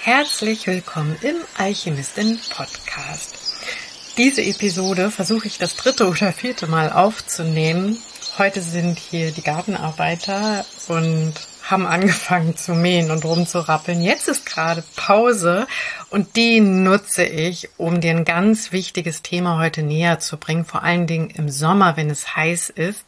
Herzlich willkommen im Alchemistin-Podcast. Diese Episode versuche ich das 3. oder 4. Mal aufzunehmen. Heute sind hier die Gartenarbeiter und haben angefangen zu mähen und rumzurappeln. Jetzt ist gerade Pause und die nutze ich, um dir ein ganz wichtiges Thema heute näher zu bringen, vor allen Dingen im Sommer, wenn es heiß ist.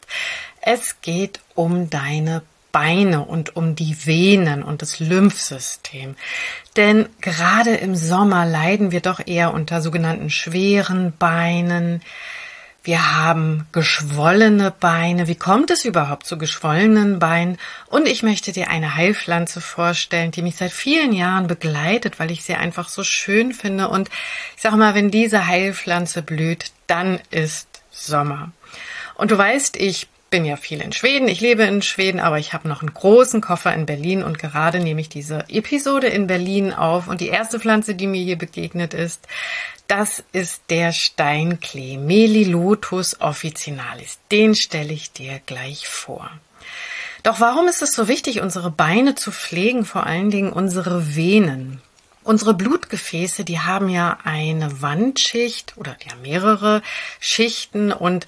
Es geht um deine Beine und um die Venen und das Lymphsystem. Denn gerade im Sommer leiden wir doch eher unter sogenannten schweren Beinen. Wir haben geschwollene Beine. Wie kommt es überhaupt zu geschwollenen Beinen? Und ich möchte dir eine Heilpflanze vorstellen, die mich seit vielen Jahren begleitet, weil ich sie einfach so schön finde. Und ich sage mal, wenn diese Heilpflanze blüht, dann ist Sommer. Und du weißt, ich bin ja viel in Schweden, ich lebe in Schweden, aber ich habe noch einen großen Koffer in Berlin und gerade nehme ich diese Episode in Berlin auf und die erste Pflanze, die mir hier begegnet ist, das ist der Steinklee, Melilotus officinalis. Den stelle ich dir gleich vor. Doch warum ist es so wichtig, unsere Beine zu pflegen, vor allen Dingen unsere Venen? Unsere Blutgefäße, die haben ja eine Wandschicht oder die haben mehrere Schichten und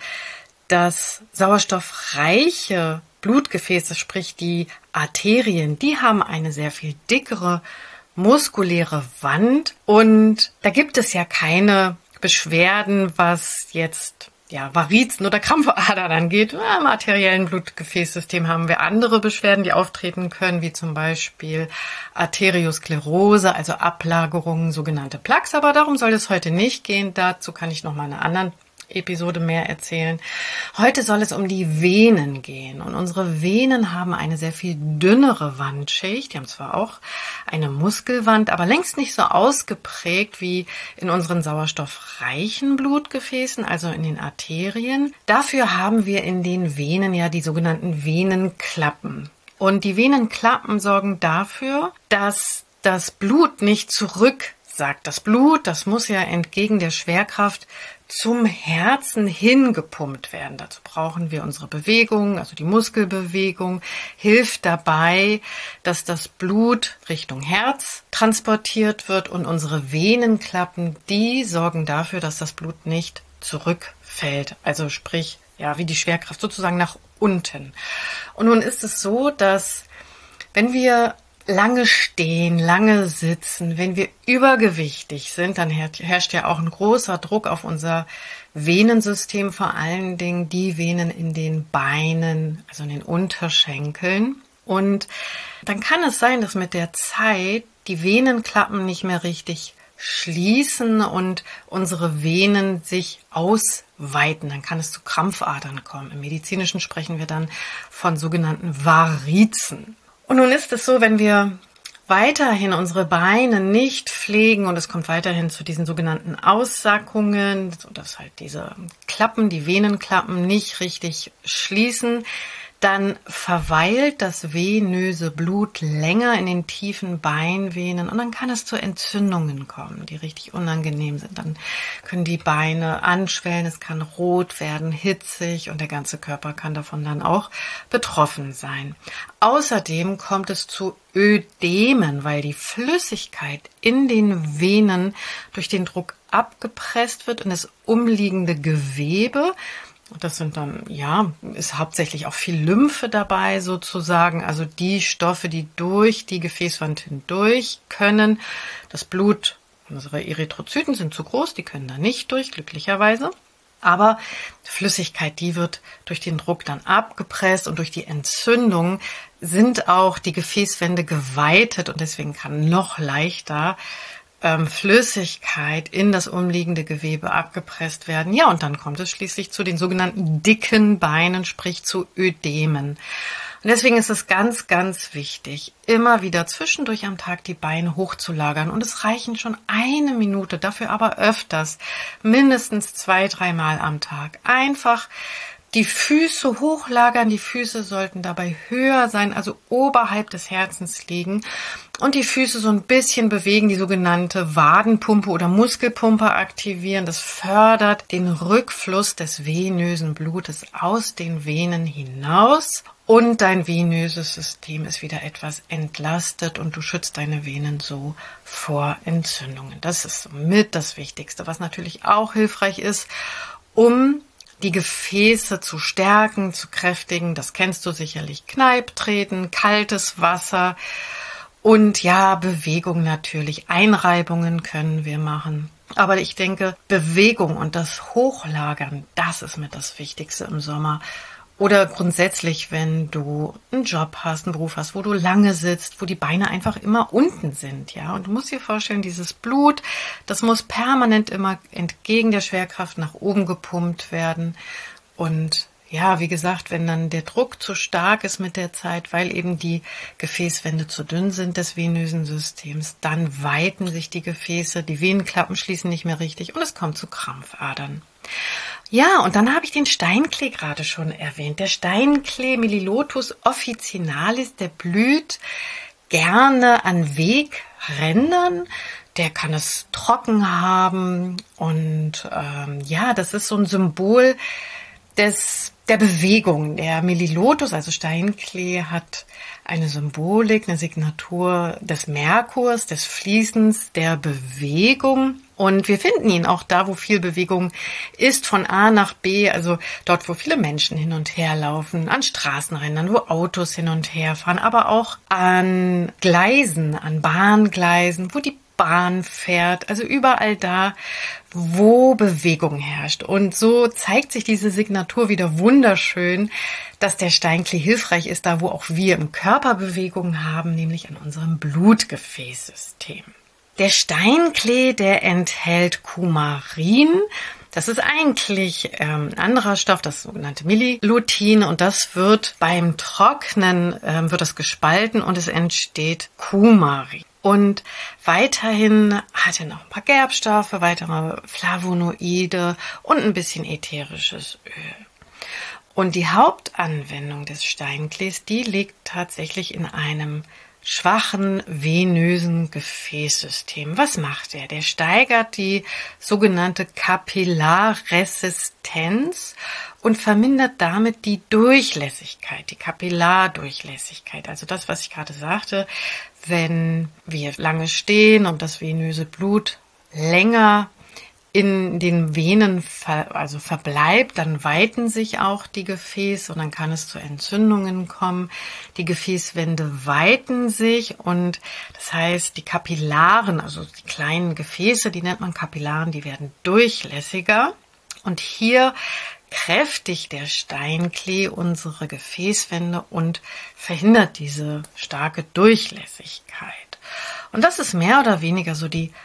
das sauerstoffreiche Blutgefäße, sprich die Arterien, die haben eine sehr viel dickere muskuläre Wand und da gibt es ja keine Beschwerden, was jetzt Varizen oder Krampfadern angeht. Im arteriellen Blutgefäßsystem haben wir andere Beschwerden, die auftreten können, wie zum Beispiel Arteriosklerose, also Ablagerungen, sogenannte Plaques. Aber darum soll es heute nicht gehen. Dazu kann ich noch mal in einer anderen Episode mehr erzählen. Heute soll es um die Venen gehen und unsere Venen haben eine sehr viel dünnere Wandschicht. Die haben zwar auch eine Muskelwand, aber längst nicht so ausgeprägt wie in unseren sauerstoffreichen Blutgefäßen, also in den Arterien. Dafür haben wir in den Venen ja die sogenannten Venenklappen. Und die Venenklappen sorgen dafür, dass das Blut nicht zurücksackt. Das Blut, das muss ja entgegen der Schwerkraft zum Herzen hingepumpt werden. Dazu brauchen wir unsere Bewegung, also die Muskelbewegung, hilft dabei, dass das Blut Richtung Herz transportiert wird und unsere Venenklappen, die sorgen dafür, dass das Blut nicht zurückfällt. Also sprich, wie die Schwerkraft sozusagen nach unten. Und nun ist es so, dass wenn wir lange stehen, lange sitzen, wenn wir übergewichtig sind, dann herrscht ja auch ein großer Druck auf unser Venensystem, vor allen Dingen die Venen in den Beinen, also in den Unterschenkeln. Und dann kann es sein, dass mit der Zeit die Venenklappen nicht mehr richtig schließen und unsere Venen sich ausweiten. Dann kann es zu Krampfadern kommen. Im Medizinischen sprechen wir dann von sogenannten Varizen. Und nun ist es so, wenn wir weiterhin unsere Beine nicht pflegen und es kommt weiterhin zu diesen sogenannten Aussackungen, sodass halt diese Klappen, die Venenklappen nicht richtig schließen, dann verweilt das venöse Blut länger in den tiefen Beinvenen und dann kann es zu Entzündungen kommen, die richtig unangenehm sind. Dann können die Beine anschwellen, es kann rot werden, hitzig und der ganze Körper kann davon dann auch betroffen sein. Außerdem kommt es zu Ödemen, weil die Flüssigkeit in den Venen durch den Druck abgepresst wird in das umliegende Gewebe. Das sind dann, ist hauptsächlich auch viel Lymphe dabei sozusagen, also die Stoffe, die durch die Gefäßwand hindurch können. Das Blut, unsere Erythrozyten sind zu groß, die können da nicht durch, glücklicherweise. Aber Flüssigkeit, die wird durch den Druck dann abgepresst und durch die Entzündung sind auch die Gefäßwände geweitet und deswegen kann noch leichter Flüssigkeit in das umliegende Gewebe abgepresst werden. Ja, und dann kommt es schließlich zu den sogenannten dicken Beinen, sprich zu Ödemen. Und deswegen ist es ganz, ganz wichtig, immer wieder zwischendurch am Tag die Beine hochzulagern. Und es reichen schon 1 Minute, dafür aber öfters, mindestens 2-3 Mal am Tag. Einfach Die Füße hochlagern, die Füße sollten dabei höher sein, also oberhalb des Herzens liegen und die Füße so ein bisschen bewegen, die sogenannte Wadenpumpe oder Muskelpumpe aktivieren. Das fördert den Rückfluss des venösen Blutes aus den Venen hinaus und dein venöses System ist wieder etwas entlastet und du schützt deine Venen so vor Entzündungen. Das ist somit das Wichtigste, was natürlich auch hilfreich ist, um die Gefäße zu stärken, zu kräftigen. Das kennst du sicherlich. Kneiptreten, kaltes Wasser und ja, Bewegung natürlich. Einreibungen können wir machen. Aber ich denke, Bewegung und das Hochlagern, das ist mit das Wichtigste im Sommer. Oder grundsätzlich, wenn du einen Job hast, einen Beruf hast, wo du lange sitzt, wo die Beine einfach immer unten sind, ja. Und du musst dir vorstellen, dieses Blut, das muss permanent immer entgegen der Schwerkraft nach oben gepumpt werden. Und ja, wie gesagt, wenn dann der Druck zu stark ist mit der Zeit, weil eben die Gefäßwände zu dünn sind des venösen Systems, dann weiten sich die Gefäße, die Venenklappen schließen nicht mehr richtig und es kommt zu Krampfadern. Ja, und dann habe ich den Steinklee gerade schon erwähnt. Der Steinklee Melilotus officinalis, der blüht gerne an Wegrändern. Der kann es trocken haben und ja, das ist so ein Symbol der Bewegung. Der Melilotus, also Steinklee, hat eine Symbolik, eine Signatur des Merkurs, des Fließens, der Bewegung. Und wir finden ihn auch da, wo viel Bewegung ist, von A nach B, also dort, wo viele Menschen hin und her laufen, an Straßenrändern, wo Autos hin und her fahren, aber auch an Gleisen, an Bahngleisen, wo die Bahn fährt, also überall da, wo Bewegung herrscht. Und so zeigt sich diese Signatur wieder wunderschön, dass der Steinklee hilfreich ist, da wo auch wir im Körper Bewegung haben, nämlich an unserem Blutgefäßsystem. Der Steinklee, der enthält Kumarin. Das ist eigentlich ein anderer Stoff, das sogenannte Melilutin, und das wird beim Trocknen wird das gespalten und es entsteht Kumarin. Und weiterhin hat er noch ein paar Gerbstoffe, weitere Flavonoide und ein bisschen ätherisches Öl. Und die Hauptanwendung des Steinklees, die liegt tatsächlich in einem schwachen venösen Gefäßsystem. Was macht er? Der steigert die sogenannte Kapillarresistenz und vermindert damit die Durchlässigkeit, die Kapillardurchlässigkeit. Also das, was ich gerade sagte, wenn wir lange stehen und das venöse Blut länger in den Venen verbleibt, dann weiten sich auch die Gefäße und dann kann es zu Entzündungen kommen. Die Gefäßwände weiten sich und das heißt, die Kapillaren, also die kleinen Gefäße, die nennt man Kapillaren, die werden durchlässiger. Und hier kräftigt der Steinklee unsere Gefäßwände und verhindert diese starke Durchlässigkeit. Und das ist mehr oder weniger so die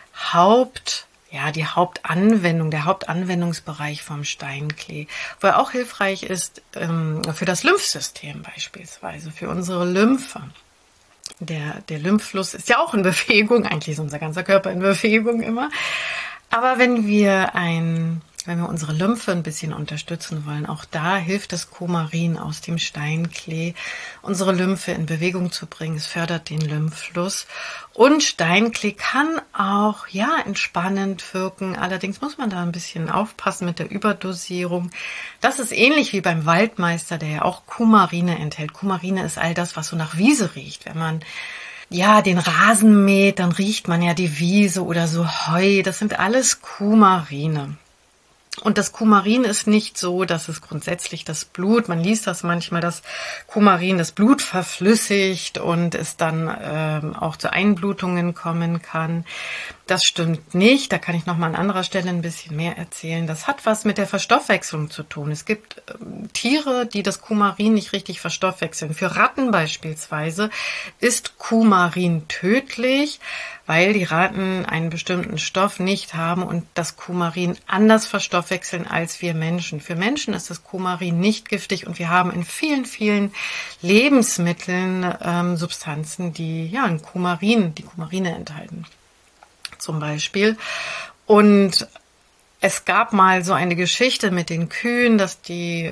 Hauptanwendung, der Hauptanwendungsbereich vom Steinklee, wo er auch hilfreich ist für das Lymphsystem beispielsweise, für unsere Lymphe. Der Lymphfluss ist ja auch in Bewegung, eigentlich ist unser ganzer Körper in Bewegung immer. Aber wenn wir unsere Lymphe ein bisschen unterstützen wollen, auch da hilft das Kumarin aus dem Steinklee, unsere Lymphe in Bewegung zu bringen. Es fördert den Lymphfluss. Und Steinklee kann auch, entspannend wirken. Allerdings muss man da ein bisschen aufpassen mit der Überdosierung. Das ist ähnlich wie beim Waldmeister, der ja auch Kumarine enthält. Kumarine ist all das, was so nach Wiese riecht. Wenn man den Rasen mäht, dann riecht man ja die Wiese oder so Heu. Das sind alles Kumarine. Und das Kumarin ist nicht so, dass es grundsätzlich das Blut, man liest das manchmal, dass Kumarin das Blut verflüssigt und es dann auch zu Einblutungen kommen kann. Das stimmt nicht. Da kann ich nochmal an anderer Stelle ein bisschen mehr erzählen. Das hat was mit der Verstoffwechslung zu tun. Es gibt Tiere, die das Kumarin nicht richtig verstoffwechseln. Für Ratten beispielsweise ist Kumarin tödlich, weil die Ratten einen bestimmten Stoff nicht haben und das Kumarin anders verstoffwechseln als wir Menschen. Für Menschen ist das Kumarin nicht giftig und wir haben in vielen, vielen Lebensmitteln Substanzen, die die Kumarine enthalten. Zum Beispiel. Und es gab mal so eine Geschichte mit den Kühen, dass die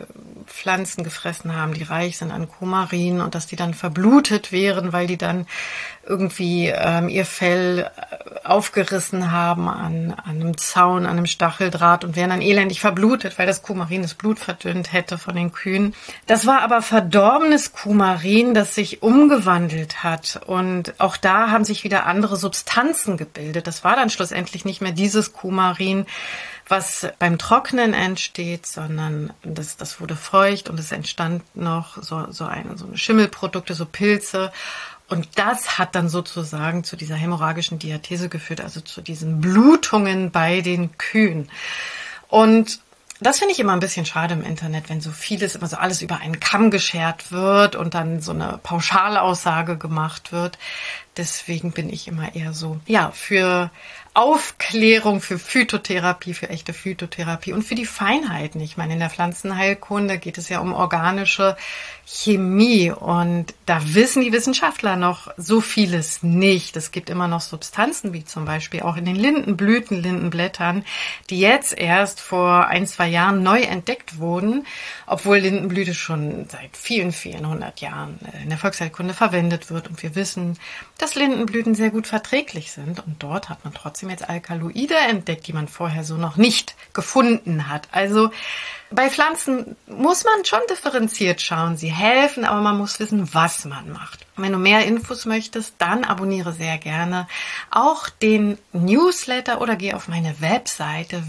Pflanzen gefressen haben, die reich sind an Kumarin und dass die dann verblutet wären, weil die dann irgendwie ihr Fell aufgerissen haben an einem Zaun, an einem Stacheldraht und wären dann elendig verblutet, weil das Kumarin das Blut verdünnt hätte von den Kühen. Das war aber verdorbenes Kumarin, das sich umgewandelt hat und auch da haben sich wieder andere Substanzen gebildet. Das war dann schlussendlich nicht mehr dieses Kumarin, was beim Trocknen entsteht, sondern das wurde feucht und es entstand noch so eine Schimmelprodukte, so Pilze. Und das hat dann sozusagen zu dieser hämorrhagischen Diathese geführt, also zu diesen Blutungen bei den Kühen. Und das finde ich immer ein bisschen schade im Internet, wenn so vieles, immer so alles über einen Kamm geschert wird und dann so eine Pauschalaussage gemacht wird. Deswegen bin ich immer eher so, ja, für Aufklärung, für Phytotherapie, für echte Phytotherapie und für die Feinheiten. Ich meine, in der Pflanzenheilkunde geht es ja um organische Chemie und da wissen die Wissenschaftler noch so vieles nicht. Es gibt immer noch Substanzen, wie zum Beispiel auch in den Lindenblüten, Lindenblättern, die jetzt erst vor 1-2 Jahren neu entdeckt wurden, obwohl Lindenblüte schon seit vielen, vielen 100 Jahren in der Volksheilkunde verwendet wird und wir wissen, dass Lindenblüten sehr gut verträglich sind und dort hat man trotzdem jetzt Alkaloide entdeckt, die man vorher so noch nicht gefunden hat. Also bei Pflanzen muss man schon differenziert schauen. Sie helfen, aber man muss wissen, was man macht. Und wenn du mehr Infos möchtest, dann abonniere sehr gerne auch den Newsletter oder geh auf meine Webseite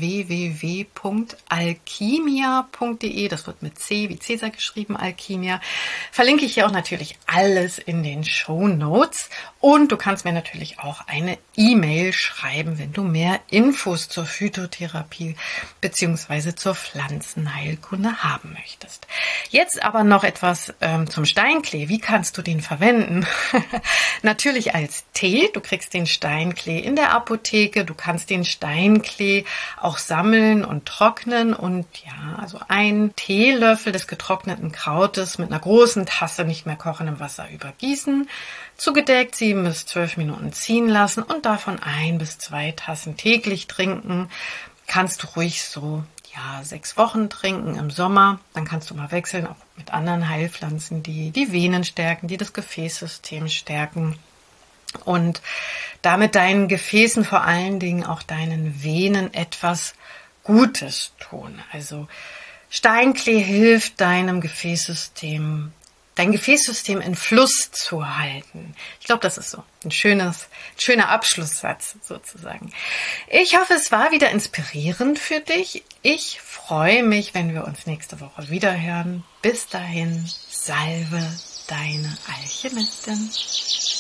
www.alchimia.de. Das wird mit C wie Cäsar geschrieben, Alchimia. Verlinke ich hier auch natürlich alles in den Shownotes. Und du kannst mir natürlich auch eine E-Mail schreiben, wenn du mehr Infos zur Phytotherapie bzw. zur Pflanzenheilkunde haben möchtest. Jetzt aber noch etwas zum Steinklee. Wie kannst du den verwenden? Natürlich als Tee. Du kriegst den Steinklee in der Apotheke. Du kannst den Steinklee auch sammeln und trocknen und ja, also einen Teelöffel des getrockneten Krautes mit einer großen Tasse nicht mehr kochendem Wasser übergießen. Zugedeckt 7 bis 12 Minuten ziehen lassen und davon 1 bis 2 Tassen täglich trinken. Kannst du ruhig so 6 Wochen trinken im Sommer. Dann kannst du mal wechseln, auch mit anderen Heilpflanzen, die die Venen stärken, die das Gefäßsystem stärken und damit deinen Gefäßen, vor allen Dingen auch deinen Venen etwas Gutes tun. Also Steinklee hilft deinem Gefäßsystem, dein Gefäßsystem in Fluss zu halten. Ich glaube, das ist so ein schöner Abschlusssatz sozusagen. Ich hoffe, es war wieder inspirierend für dich. Ich freue mich, wenn wir uns nächste Woche wieder hören. Bis dahin, salve deine Alchemistin.